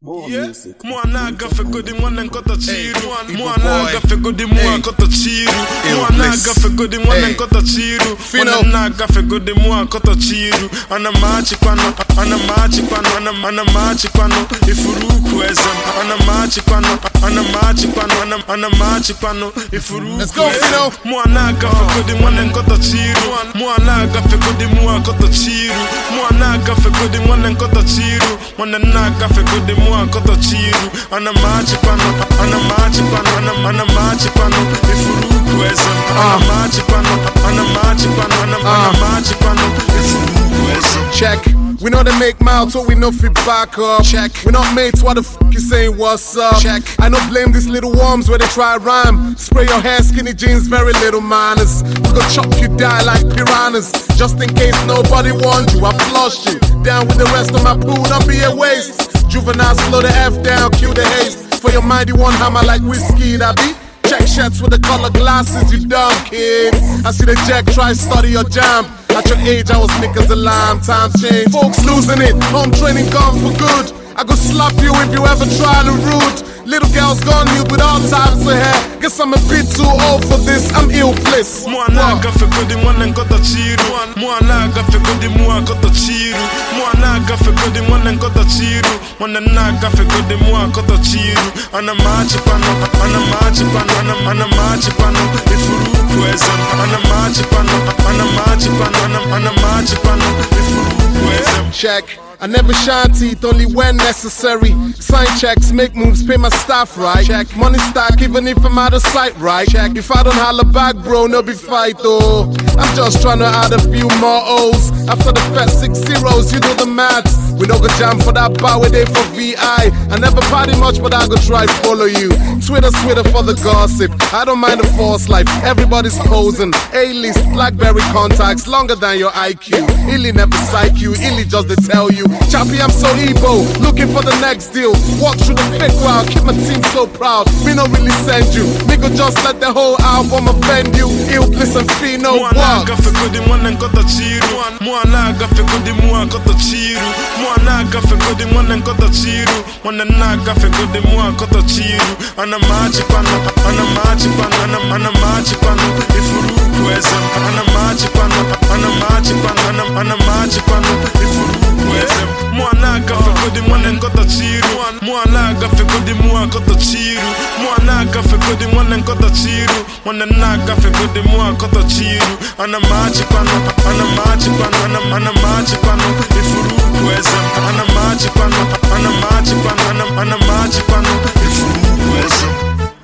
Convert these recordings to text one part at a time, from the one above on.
More Yeah, music. Mwana fegodi mwana nkota chiru. Mwana fegodi mwana nkota chiru. Mwana fegodi mwana nkota chiru. Mwana fegodi mwana nkota chiru. Ana machi kwano, ana machi kwano, ana machi kwano. Ifuruku ezem. Ana machi kwano, ana machi kwano, ana machi kwano. Ifuruku. Let's go, Fino. Mwana fegodi mwana nkota chiru. Mwana fegodi mwana nkota chiru. Mwana fegodi mwana nkota chiru. Mwana fegodi mwana nkota chiru. Ana machi kwano, ana machi kwano, ana machi kwano. Ifuruku ezem. Ana machi kwano, ana machi kwano, ana machi kwano. Ifuruku ezem. Check. We know they make mouths, so we know fi back up. Check. We not mates, why the f you saying what's up? Check. I don't blame these little worms where they try rhyme. Spray your hair, skinny jeans, very little manners. We gon' chop you down like piranhas. Just in case nobody warned you, I flushed you down with the rest of my pool, don't be a waste. Juvenile, slow the F down, cue the haste. For your mind, you want hammer like whiskey, that be. Check shirts with the color glasses, you dumb kid. I see the jack try study your jam. At your age, I was niggas a lime. Times change, folks losing it. Home training gone for good. I go slap you if you ever try to root. Little girls gone nude with all types of hair. Guess I'm a bit too old for this, I'm ill-placed. Mwana fegodi mwana nkota chiru. Mwana fegodi mwana nkota chiru. Mwana fegodi mwana nkota chiru. Mwana fegodi mwana nkota chiru. Ana machi kwano, ana machi kwano, ana machi kwano. Ifuruku ezem. Ana machi kwano, ana machi kwano, ana machi kwano. Ifuruku ezem. Check. I never shine teeth, only when necessary. Sign checks, make moves, pay my staff right. Check. Money stack, even if I'm out of sight, right? Check. If I don't holler back, bro, no be fight, though. I'm just trying to add a few more O's. After the first 6 zeros, you know the maths. We don't go jam for that bar, we there for VI. I never party much, but I go try follow you. Twitter for the gossip. I don't mind the false life, everybody's posing. A-list, Blackberry contacts, longer than your IQ. Illy never psych you, Illy just to tell you. Chappy, I'm so Ebo, looking for the next deal. Walk through the fake crowd, keep my team so proud. Me no really send you, me go just let the whole album offend you. Ill bliss and fee no walk. Mwana fegodi mwana nkota chiru. Mwana fegodi mwana nkota chiru. Mwana fegodi mwana nkota chiru. Mwana fegodi mwana nkota chiru. Ana machi kwano, ana machi kwano, ana machi kwano. Ifuruku ezem. Ana machi kwano, ana machi kwano, ana machi kwano. Ifuruku ezem. Mwana fegodi mwana nkota chiru. Mwana fegodi mwana nkota chiru. Mwana fegodi mwana nkota chiru. Mwana fegodi mwana nkota chiru. Ana machi kwano, ana machi kwano, ana machi kwano. Ifuruku ezem. Ana machi kwano, ana machi kwano, ana machi kwano. Ifuruku ezem.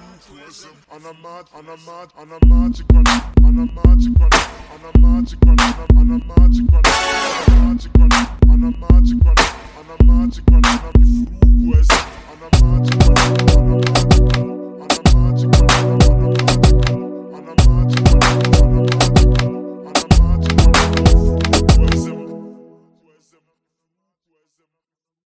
Ana machi kwano, ana machi kwano, ana machi kwano, ana machi kwano, ana machi kwano, ana machi kwano, ana machi kwano, ana machi kwano, ana